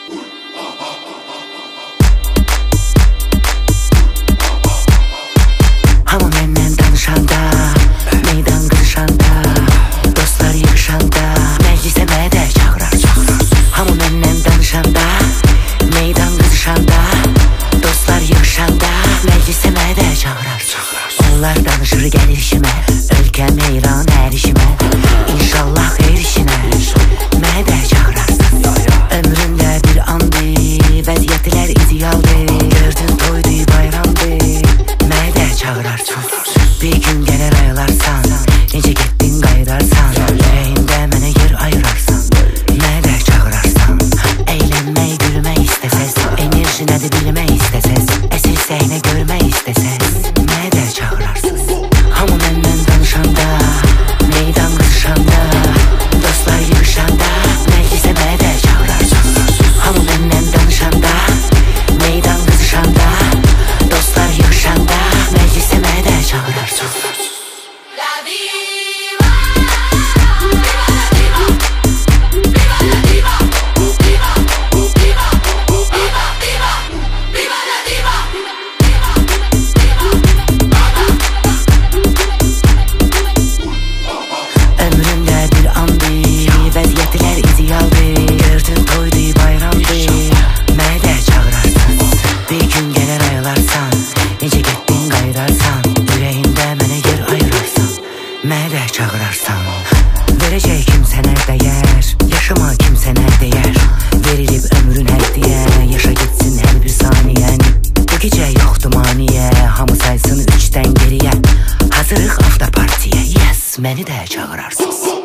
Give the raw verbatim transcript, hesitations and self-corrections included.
Hamı məndən danışanda, meydan qırışanda, dostlar yığışanda, məclisə mənə də çağırar. Hamı məndən danışanda, meydan qırışanda, dostlar yığışanda, məclisə mənə də çağırar. Onlar danışır gəlir işimə, ölkəm heyran hər işimə, İnşallah xeyir işinə mənə də çağırarsın. Ömrümdə bir andı, vəziyyətlər idealdır, gördün toydu, bayramdı, mənə də çağırarsın. Bir gün gələr ayılarsan, necə getdin qayıdarsan, ürəyimdə mənə yer ayırarsan, mənə də çağırarsan. Əylənmək, gülmək istəsəz, enerji nədir bilmək istəsəz, əsl səhnə görmək istəsəz, mənə də çağırarsınız. Hamı məndən danışanda, meydan qırışanda, dostlar yığışanda, məclisə mənə də çağırarsınız. Hamı məndən danışanda, meydan qırışanda, dostlar yığışanda, məclisə mənə də çağırarsınız. Ömrümdə bir andı, vəziyyətlər idealdır, gördün toydu, bayramdı, mənə də çağırarsın. Bir gün gələr ayılarsan, necə getdin qayıdarsan, ürəyində mənə yer ayırarsan, mənə də çağırarsan. Verəcək kimsənə dəyər, yaşama kimsənə dəyər, verilib ömrün həddiyə, yaşa gitsin hər bir saniyən. Bu gecə yoxdur maniyə, hamı saysın üçdən geriyə, hazırıq avtopartiyə, yes, məni də çağırarsınız.